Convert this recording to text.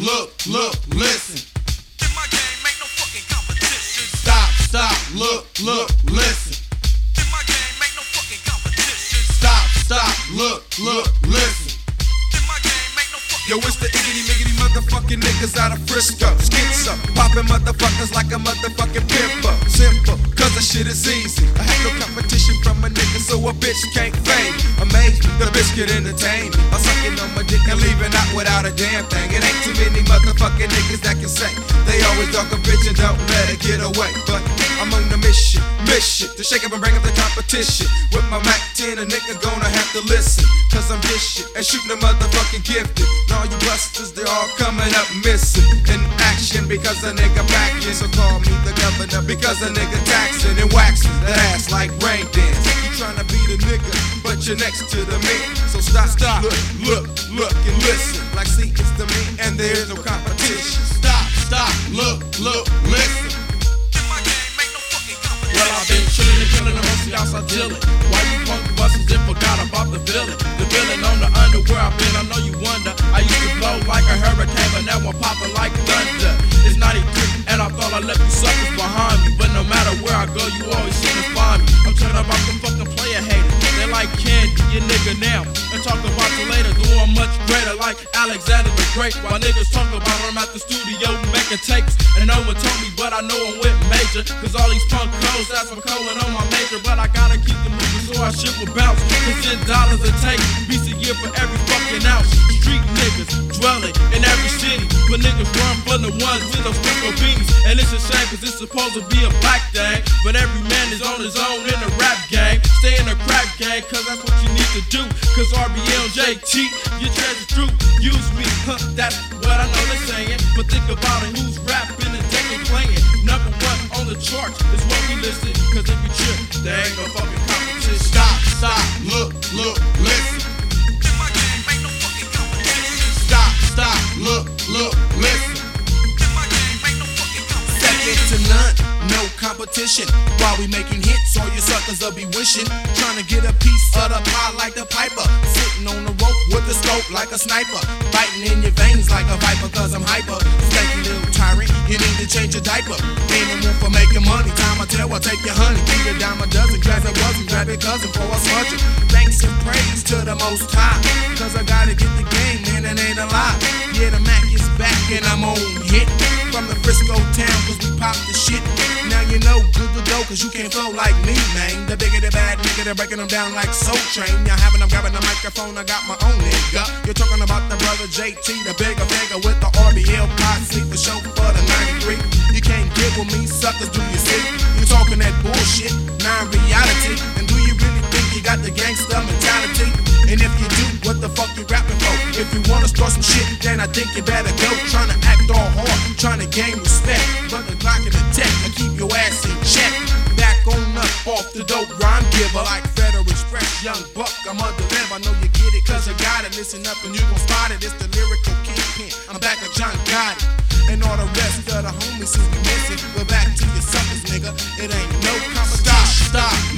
look, listen. In my game ain't no fucking competition. Stop, look, listen. In my game ain't no fucking competition. Stop, look, listen. In my game ain't no fucking Yo, it's the iggity motherfucking niggas out of Frisco. Schizo, popping motherfuckers like a motherfucking pimper. Simple, cause the shit is easy. I have no competition from a nigga, so a bitch can't fade. Amazed, the bitch get entertained. I'm sucking on my dick and leaving out without a damn thing. It ain't too many motherfucking niggas that can say they always dog a bitch and don't let it get away. But I'm on the mission to shake up and bring up the competition. With my Mac 10, a nigga gonna have to listen. Cause I'm this shit and shooting a motherfucking gifted. And all you busters, they're all coming up missing in action because a nigga backing. So call me the governor because a nigga taxing and waxing that ass like rain dance. You tryna be the nigga, but you're next to the man. So stop, look and listen. Like see, it's the me and there is no competition. Stop, look, listen. In my game ain't no fucking competition. Well, I've been chillin' and killin' and mostly outside dealin'. Why you punk busters and forgot about the villain? The villain on the underwear I've been, I know you wonder. I used to blow like a hurricane, but now I'm poppin' like thunder. It's 93, and I thought I left you suckers behind me. But no matter where I go, you always seem to find me. I'm talking about them fucking player haters. They like candy, you nigga now. And talk about you later, doing much greater like Alexander the Great. While niggas talk about I'm at the studio making tapes. And no one told me, but I know I'm with major. Cause all these punk codes, that's I'm calling on my major. But I gotta keep the moving so our shit will bounce. Cause $10 a tape, beats a year for every fucking ounce. Street niggas dwelling in every city. But niggas run from the ones with those Frisco beanies. And it's a shame cause it's supposed to be a black thing. But every man is on his own in the rap gang. Stay in the crap gang cause that's what you need to do. Cause RBL, JT, your treasure true. Use me, that's what I know they're saying. But think about it, who's rapping and taking playing? Number one on the charts is what we listen. Cause if you trip, there ain't no fucking competition. Stop, look, listen. In my game ain't no fucking competition. Stop, look, listen. In my game ain't no fucking competition. Second to none, no competition. While we making hits, all you suckers will be wishing. Trying to get a piece of the pie like the piper. Sitting on the rope with the scope like a sniper. Biting in your veins like a viper cause I'm hyper. Stanky little tyrant, you need to change your diaper. Ain't no room for making money, time I tell, I'll take your honey. Beat it down a dozen, grab it wasn't, grab it cousin for a smudger. Thanks and praise to the most high. Cause I gotta get the game, man, it ain't a lie. Yeah, the Mac is back and I'm on hit. From the Frisco town cause we pop the shit. Now you know, good to go cause you can't flow like me, man. The bigger the bad nigga, they're breaking them down like Soul Train. Y'all having them grabbing the microphone, I got my own nigga. You're talking about the brother JT, the bigger figure with the RBL posse for show for the 93. You can't get with me, suckers, do you see? You talking that bullshit, non-reality. And do you really think you got the gangster mentality? And if you do, what the fuck you rapping for? If you wanna start some shit, then I think you better go. Trying to act all hard, trying to gain respect. But the Glock in the tech, I keep your ass in check. Back on up, off the dope rhyme giver. Like Federal Express, Young Buck, I'm a deliver. I know you get it, cause you got it. Listen up and you gon' spot it. It's the lyrical kingpin. I'm back with John Gotti. And all the rest of the homies who be missing. We're back to your suckers, nigga. It ain't no competition. Stop,